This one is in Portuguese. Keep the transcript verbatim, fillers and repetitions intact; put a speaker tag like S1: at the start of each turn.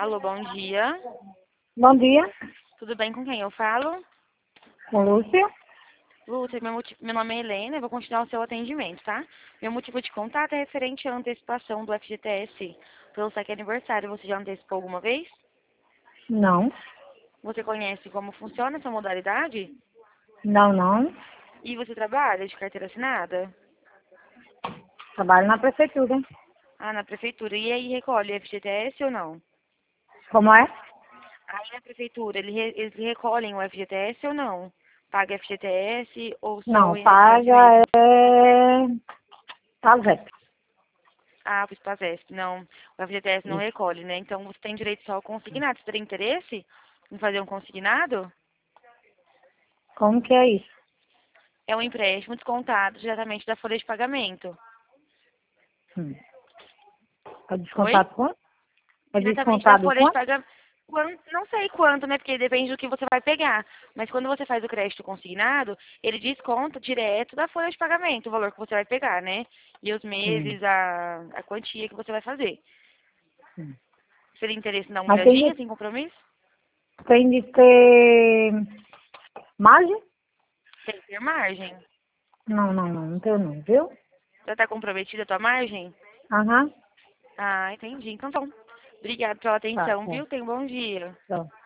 S1: Alô, bom dia.
S2: Bom dia,
S1: Tudo bem com quem eu falo?
S2: com Lúcia.
S1: Lúcia, meu, moti- meu nome é Helena, eu vou continuar o seu atendimento, tá? Meu motivo de contato é referente à antecipação do F G T S pelo seu aniversário. Você já antecipou alguma vez?
S2: Não,
S1: Você conhece como funciona essa modalidade?
S2: não, não.
S1: E você trabalha de carteira assinada?
S2: Trabalho na prefeitura.
S1: Ah, na prefeitura. E aí recolhe F G T S ou não?
S2: Como é?
S1: Aí na prefeitura, ele re- eles recolhem o F G T S ou não? Paga F G T S ou só o
S2: Não,
S1: I R S
S2: paga
S1: mesmo?
S2: é Pazep.
S1: Ah, pro Spazesp. Não, o F G T S não
S2: Isso.
S1: recolhe, né? Então você tem direito só ao consignado. Você teria interesse em fazer um consignado?
S2: Como que é isso?
S1: É um empréstimo descontado diretamente da folha de pagamento.
S2: Hum. É
S1: Oi?
S2: descontado quanto? É
S1: Diretamente da
S2: descontado
S1: folha de
S2: quanto?
S1: pagamento. Não sei quanto, né? Porque depende do que você vai pegar. Mas quando você faz o crédito consignado, ele desconta direto da folha de pagamento o valor que você vai pegar, né? E os
S2: Hum.
S1: meses, a, a quantia que você vai fazer.
S2: Hum.
S1: Seria interesse em dar uma
S2: Mas tem
S1: olhadinha,
S2: de,
S1: sem compromisso?
S2: tem de ter margem?
S1: Tem que ter margem.
S2: Não, não, não, não tenho não, viu?
S1: Já tá comprometida a tua margem?
S2: Aham.
S1: Ah, entendi. Então, tá bom. Obrigada pela
S2: Tá,
S1: atenção,
S2: tá.
S1: viu? Tenha um bom dia.
S2: Tá.